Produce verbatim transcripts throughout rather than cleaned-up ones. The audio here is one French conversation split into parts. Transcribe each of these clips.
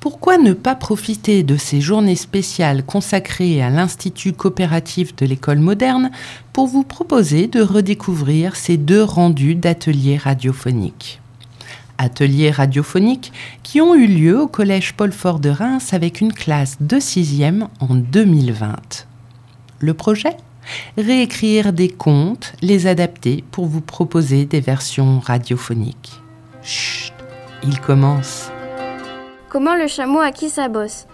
Pourquoi ne pas profiter de ces journées spéciales consacrées à l'Institut coopératif de l'école moderne pour vous proposer de redécouvrir ces deux rendus d'ateliers radiophoniques. Ateliers radiophoniques qui ont eu lieu au collège Paul Fort de Reims avec une classe de sixième en deux mille vingt. Le projet ? Réécrire des contes, les adapter pour vous proposer des versions radiophoniques. Chut, il commence. Comment le chameau acquit sa bosse.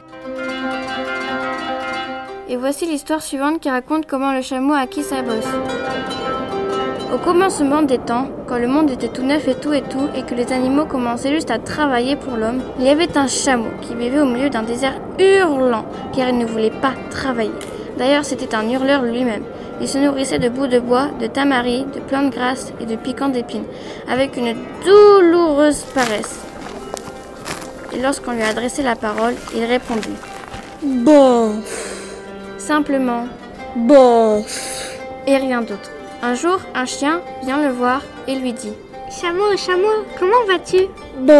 Et voici l'histoire suivante qui raconte comment le chameau acquit sa bosse. Au commencement des temps, quand le monde était tout neuf et tout et tout, et que les animaux commençaient juste à travailler pour l'homme, il y avait un chameau qui vivait au milieu d'un désert hurlant, car il ne voulait pas travailler. D'ailleurs, c'était un hurleur lui-même. Il se nourrissait de bouts de bois, de tamaris, de plantes grasses et de piquants d'épines, avec une douloureuse paresse. Et lorsqu'on lui adressait la parole, il répondit « Bon !» Simplement « Bon !» et rien d'autre. Un jour, un chien vient le voir et lui dit « Chameau, chameau, comment vas-tu ?»« Bon !»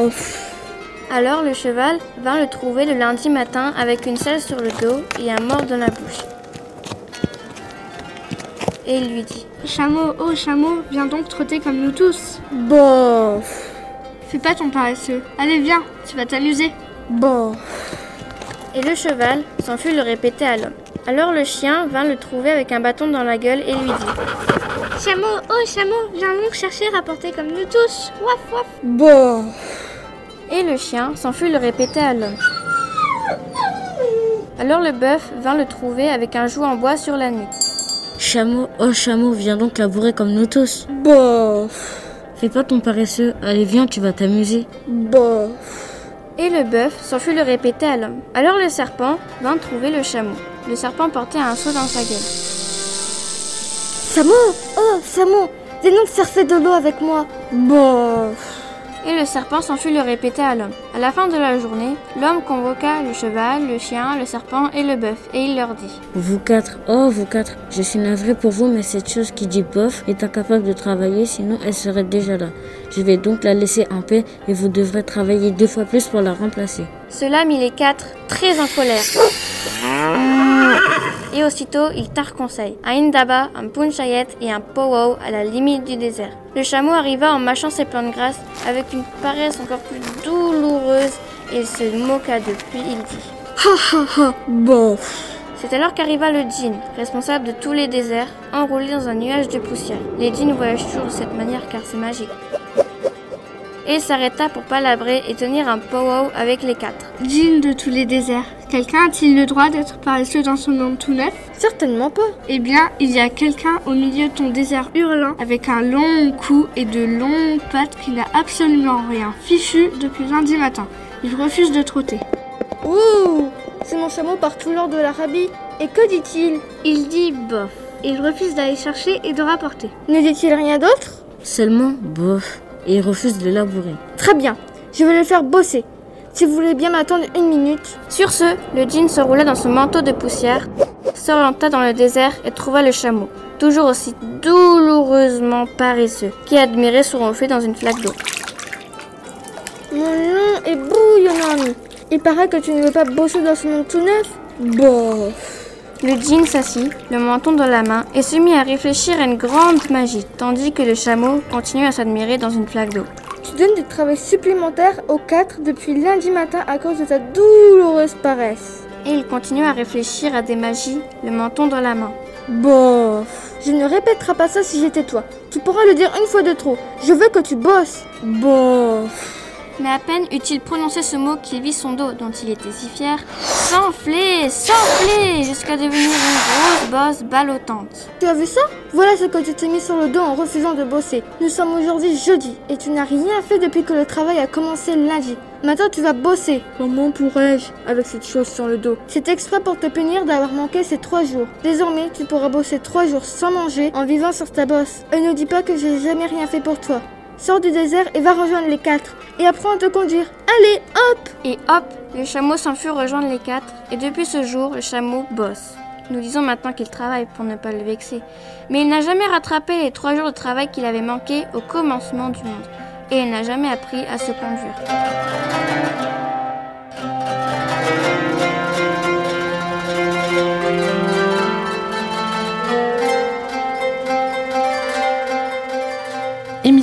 Alors le cheval vint le trouver le lundi matin avec une selle sur le dos et un mord dans la bouche. Et il lui dit « Chameau, oh chameau, viens donc trotter comme nous tous. »« Bon !» Fais pas ton paresseux. Allez, viens, tu vas t'amuser. »« Bon !» Et le cheval s'en fut le répéter à l'homme. Alors le chien vint le trouver avec un bâton dans la gueule et lui dit « Chameau, oh chameau, viens donc chercher à porter comme nous tous. Waf, waf. »« Bon !» Et le chien s'en fut le répéter à l'homme. Alors le bœuf vint le trouver avec un joug en bois sur la nuque. « Chameau, oh chameau, viens donc labourer comme nous tous. »« Bon !» Fais pas ton paresseux, allez viens, tu vas t'amuser. »« Bon !» Et le bœuf s'en fut le répéter à l'homme. Alors le serpent vint trouver le chameau. Le serpent portait un seau dans sa gueule. « Chameau, oh chameau, viens donc chercher de l'eau avec moi. »« Bon !» Et le serpent s'en fut le répéter à l'homme. À la fin de la journée, l'homme convoqua le cheval, le chien, le serpent et le bœuf, et il leur dit « Vous quatre, oh vous quatre, je suis navré pour vous, mais cette chose qui dit bof est incapable de travailler, sinon elle serait déjà là. Je vais donc la laisser en paix et vous devrez travailler deux fois plus pour la remplacer. » Cela mit les quatre très en colère. Et aussitôt, ils tinrent conseil. Un indaba, un punchayet et un powwow à la limite du désert. Le chameau arriva en mâchant ses plantes grasses avec une paresse encore plus douloureuse et il se moqua d'eux. Puis il dit « Ha ha ha, bon !» C'est alors qu'arriva le djinn, responsable de tous les déserts, enroulé dans un nuage de poussière. Les djinns voyagent toujours de cette manière car c'est magique. Et il s'arrêta pour palabrer et tenir un powwow avec les quatre. Djinn de tous les déserts, quelqu'un a-t-il le droit d'être paresseux dans son monde tout neuf ? Certainement pas. Eh bien, il y a quelqu'un au milieu de ton désert hurlant, avec un long cou et de longues pattes qui n'a absolument rien fichu depuis lundi matin. Il refuse de trotter. Ouh, c'est mon chameau par tout l'or de l'Arabie. Et que dit-il ? Il dit bof. Il refuse d'aller chercher et de rapporter. Ne dit-il rien d'autre ? Seulement bof. Et il refuse de labourer. Très bien, je vais le faire bosser. Si vous voulez bien m'attendre une minute. Sur ce, le djinn se roula dans son manteau de poussière, s'orienta dans le désert et trouva le chameau, toujours aussi douloureusement paresseux, qui admirait son reflet dans une flaque d'eau. Mon long et bouillonnant ami, il paraît que tu ne veux pas bosser dans ce monde tout neuf ? Bon. Le djinn s'assit, le menton dans la main, et se mit à réfléchir à une grande magie, tandis que le chameau continuait à s'admirer dans une flaque d'eau. Tu donnes du travail supplémentaire aux quatre depuis lundi matin à cause de ta douloureuse paresse. Et il continuait à réfléchir à des magies, le menton dans la main. Bof. Je ne répéterai pas ça si j'étais toi. Tu pourras le dire une fois de trop. Je veux que tu bosses. Bof. Mais à peine eut-il prononcé ce mot qu'il vit son dos, dont il était si fier, s'enfler, s'enfler, jusqu'à devenir une grosse bosse ballottante. Tu as vu ça ? Voilà ce que tu t'es mis sur le dos en refusant de bosser. Nous sommes aujourd'hui jeudi, et tu n'as rien fait depuis que le travail a commencé lundi. Maintenant tu vas bosser. Comment pourrais-je avec cette chose sur le dos ? C'est exprès pour te punir d'avoir manqué ces trois jours. Désormais, tu pourras bosser trois jours sans manger en vivant sur ta bosse. Et ne dis pas que j'ai jamais rien fait pour toi. Sors du désert et va rejoindre les quatre. Et apprends à te conduire. Allez, hop ! Et hop, le chameau s'en fut rejoindre les quatre. Et depuis ce jour, le chameau bosse. Nous disons maintenant qu'il travaille pour ne pas le vexer. Mais il n'a jamais rattrapé les trois jours de travail qu'il avait manqué au commencement du monde. Et il n'a jamais appris à se conduire.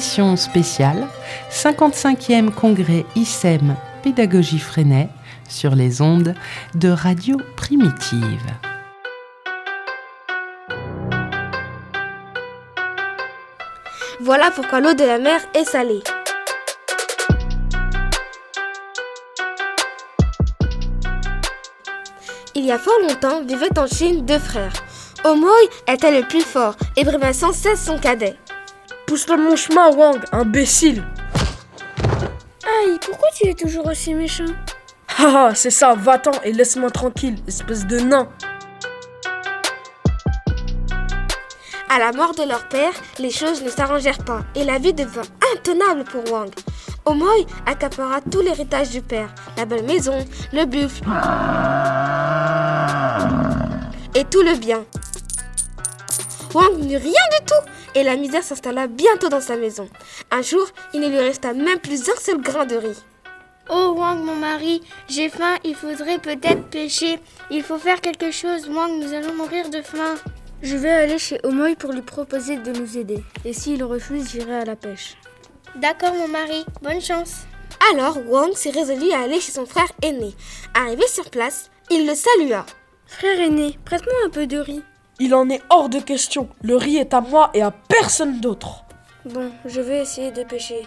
émission spéciale cinquante-cinquième congrès I S E M Pédagogie Freinet sur les ondes de Radio Primitive. Voilà pourquoi l'eau de la mer est salée. Il y a fort longtemps vivaient en Chine deux frères. Omoy était le plus fort et brimait sans cesse son cadet. Pousse-le mon chemin, Wang, imbécile! Aïe, pourquoi tu es toujours aussi méchant? Haha, c'est ça, va-t'en et laisse-moi tranquille, espèce de nain! À la mort de leur père, les choses ne s'arrangèrent pas et la vie devint intenable pour Wang. Omoy accapara tout l'héritage du père, la belle maison, le buffle et tout le bien. Wang n'eut rien du tout et la misère s'installa bientôt dans sa maison. Un jour, il ne lui resta même plus un seul grain de riz. Oh Wang, mon mari, j'ai faim, il faudrait peut-être pêcher. Il faut faire quelque chose, Wang, nous allons mourir de faim. Je vais aller chez Omoy pour lui proposer de nous aider. Et s'il refuse, j'irai à la pêche. D'accord, mon mari, bonne chance. Alors, Wang s'est résolu à aller chez son frère aîné. Arrivé sur place, il le salua. Frère aîné, prête-moi un peu de riz. Il en est hors de question. Le riz est à moi et à personne d'autre. Bon, je vais essayer de pêcher.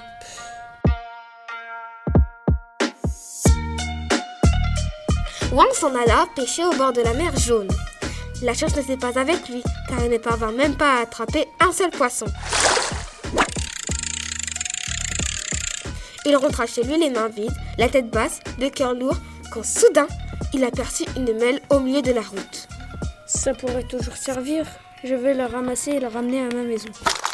Wang s'en alla pêcher au bord de la mer Jaune. La chance ne s'est pas avec lui, car il ne parvint même pas à attraper un seul poisson. Il rentra chez lui les mains vides, la tête basse, le cœur lourd, quand soudain, il aperçut une mêle au milieu de la route. Ça pourrait toujours servir. Je vais la ramasser et la ramener à ma maison.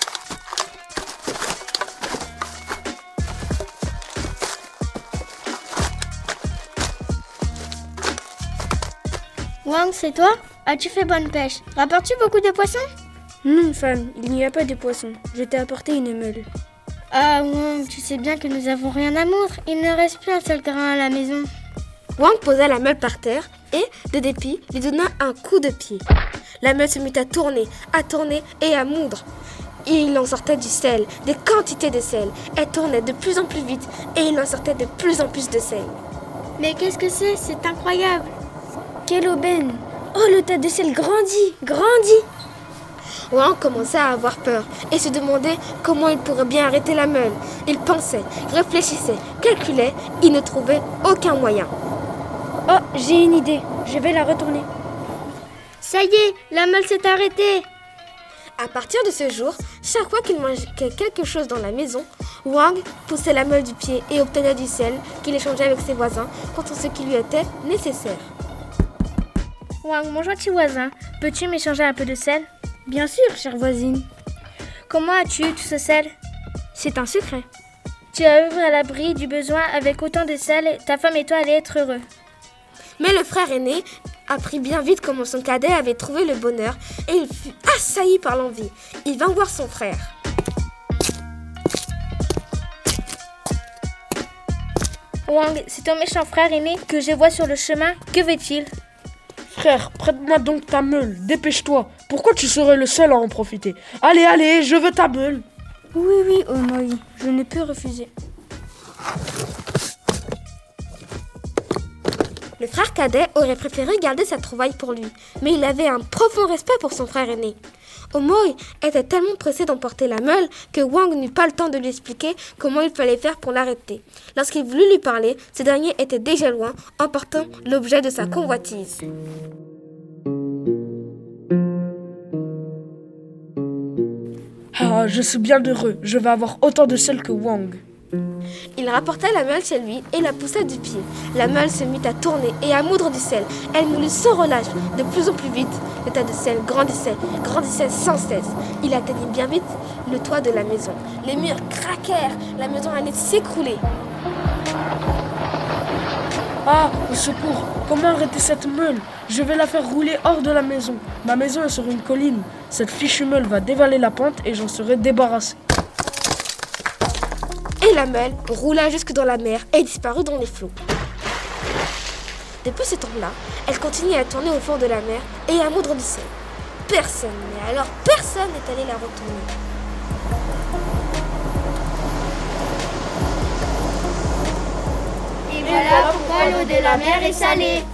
Wang, c'est toi? As-tu fait bonne pêche? Rapportes-tu beaucoup de poissons? Non, femme, il n'y a pas de poissons. Je t'ai apporté une meule. Ah, Wang, tu sais bien que nous avons rien à moudre. Il ne reste plus un seul grain à la maison. Wang posa la meule par terre et, de dépit, lui donna un coup de pied. La meule se mit à tourner, à tourner et à moudre. Et il en sortait du sel, des quantités de sel. Elle tournait de plus en plus vite et il en sortait de plus en plus de sel. Mais qu'est-ce que c'est? C'est incroyable. Quelle aubaine! Oh, le tas de sel grandit, grandit! Wang commençait à avoir peur et se demandait comment il pourrait bien arrêter la meule. Il pensait, réfléchissait, calculait, il ne trouvait aucun moyen. Oh, j'ai une idée, je vais la retourner. Ça y est, la meule s'est arrêtée. À partir de ce jour, chaque fois qu'il mangeait quelque chose dans la maison, Wang poussait la meule du pied et obtenait du sel qu'il échangeait avec ses voisins contre ce qui lui était nécessaire. Wang, mon gentil voisin, peux-tu m'échanger un peu de sel? Bien sûr, chère voisine. Comment as-tu eu tout ce sel? C'est un secret. Tu as œuvré à l'abri du besoin avec autant de sel, ta femme et toi allaient être heureux. Mais le frère aîné apprit bien vite comment son cadet avait trouvé le bonheur et il fut assailli par l'envie. Il vint voir son frère. Wang, c'est ton méchant frère aîné que je vois sur le chemin. Que veut-il? Frère, prête-moi donc ta meule, dépêche-toi. Pourquoi tu serais le seul à en profiter? Allez, allez, je veux ta meule. Oui, oui, Omoy, je ne peux refuser. Le frère cadet aurait préféré garder sa trouvaille pour lui, mais il avait un profond respect pour son frère aîné. Omoy était tellement pressé d'emporter la meule que Wang n'eut pas le temps de lui expliquer comment il fallait faire pour l'arrêter. Lorsqu'il voulut lui parler, ce dernier était déjà loin, emportant l'objet de sa convoitise. Ah, je suis bien heureux, je vais avoir autant de sel que Wang. Il rapporta la meule chez lui et la poussa du pied. La meule se mit à tourner et à moudre du sel. Elle moulut sans relâche, de plus en plus vite. Le tas de sel grandissait, grandissait sans cesse. Il atteignit bien vite le toit de la maison. Les murs craquèrent, la maison allait s'écrouler. Ah, au secours, comment arrêter cette meule? Je vais la faire rouler hors de la maison. Ma maison est sur une colline. Cette fichue meule va dévaler la pente et j'en serai débarrassé. Et la meule roula jusque dans la mer et disparut dans les flots. Depuis ce temps-là, elle continuait à tourner au fond de la mer et à moudre du sel. Personne, mais alors personne n'est allé la retourner. Voilà pourquoi l'eau de la mer est salée.